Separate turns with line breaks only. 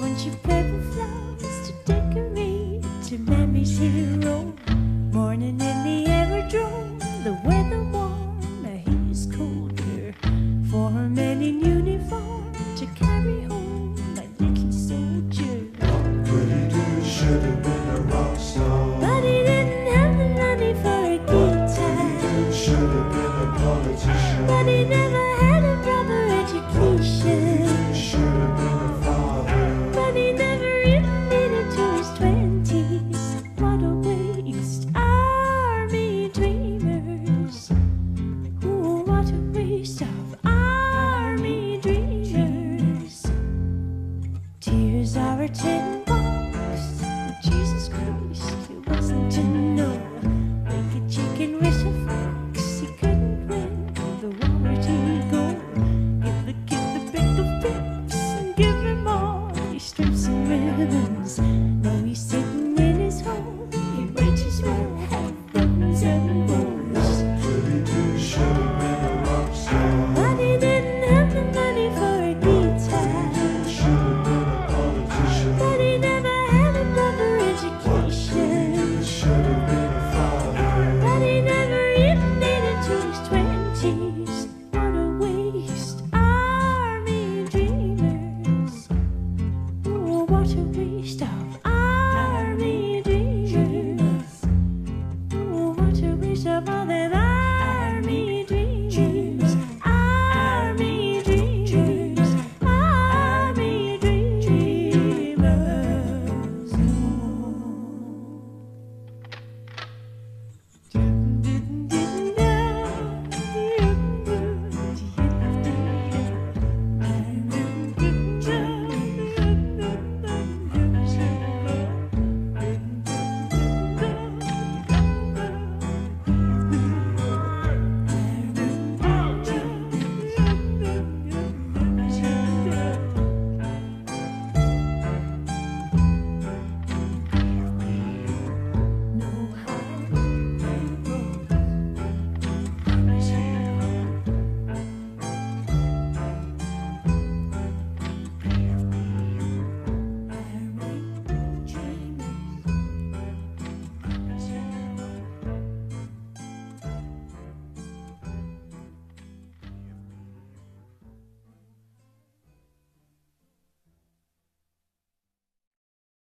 bunch of purple flowers to decorate to Mammy's hero. Morning in the aerodrome, the weather warm, he's colder. Foreman in uniform to carry home my little soldier.
But he do should have been a rock star.
But he didn't have the money for a guitar.
He should have been a politician.
But he never had a proper education.
He should have been a father.
But he never really made it to his 20s. What a waste, army dreamers. Ooh, what a waste of army dreamers. Tears are a tender